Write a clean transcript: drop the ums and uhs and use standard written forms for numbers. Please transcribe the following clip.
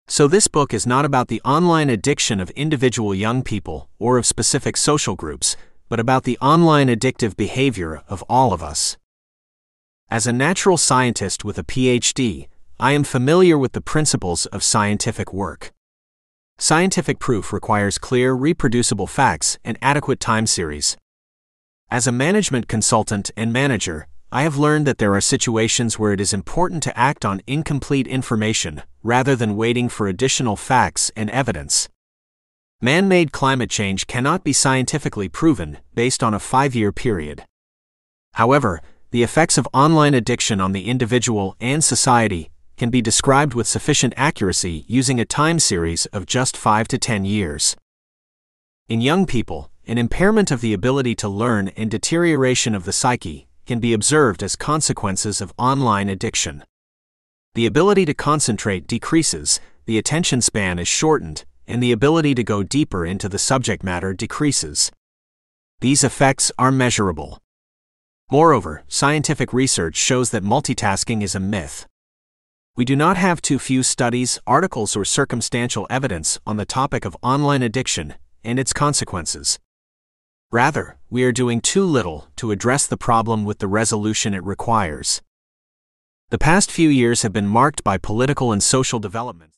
So this book is not about the online addiction of individual young people or of specific social groups, but about the online addictive behavior of all of us. As a natural scientist with a PhD, I am familiar with the principles of scientific work. Scientific proof requires clear, reproducible facts and adequate time series. As a management consultant and manager, I have learned that there are situations where it is important to act on incomplete information rather than waiting for additional facts and evidence. Man-made climate change cannot be scientifically proven based on a 5-year period. However, the effects of online addiction on the individual and society can be described with sufficient accuracy using a time series of just 5 to 10 years. In young people, an impairment of the ability to learn and deterioration of the psyche can be observed as consequences of online addiction. The ability to concentrate decreases, the attention span is shortened, and the ability to go deeper into the subject matter decreases. These effects are measurable. Moreover, scientific research shows that multitasking is a myth. We do not have too few studies, articles, or circumstantial evidence on the topic of online addiction and its consequences. Rather, we are doing too little to address the problem with the resolution it requires. The past few years have been marked by political and social developments.